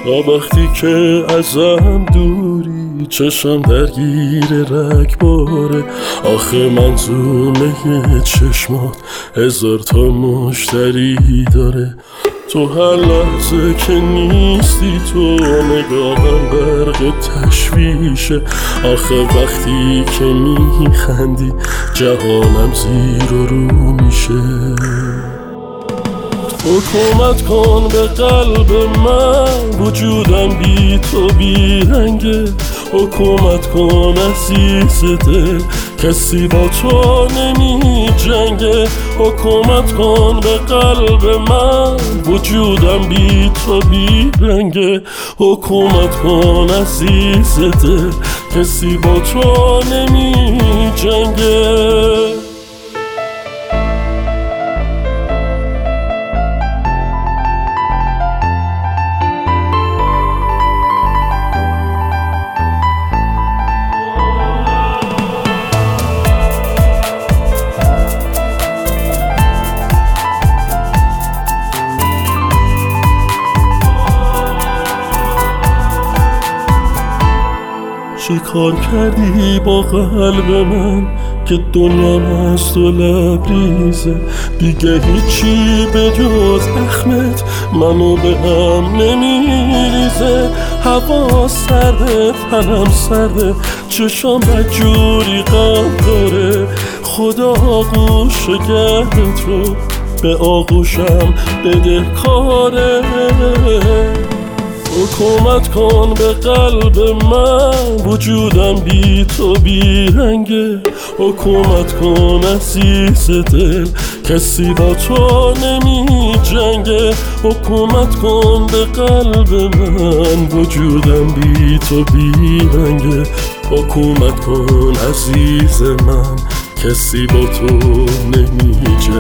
تا وقتی که ازم دوری چشم درگیر رگباره. آخه منظومه چشمات هزار تا مشتری داره. تو هر لحظه که نیستی تو نگاهم برق تشویشه. آخه وقتی که میخندی جهانم زیر و رو میشه. حکومت کن به قلب من، وجودم بی تو بی رنگه. حکومت کن عزیز دل، کسی با تو نمی جنگه. حکومت کن به قلب من، وجودم بی تو بی رنگه. حکومت کن عزیز دل، کسی با تو نمی جنگه. چی کار کردی با قلب من که دنیام از تو لبریزه؟ دیگه هیچی به جز اخمت منو به هم نمیریزه. هوا سرده، تنم سرده، چشام بدجوری غم داره. خدا آغوش گرد رو به آغوشم بده کاره. حکومت کن به قلب من، وجودم بی تو بی رنگه. حکومت کن عزیز دل، کسی با تو نمی جنگه. حکومت کن به قلب من، وجودم بی تو بی رنگه. حکومت کن عزیز من، کسی با تو نمی جنگه.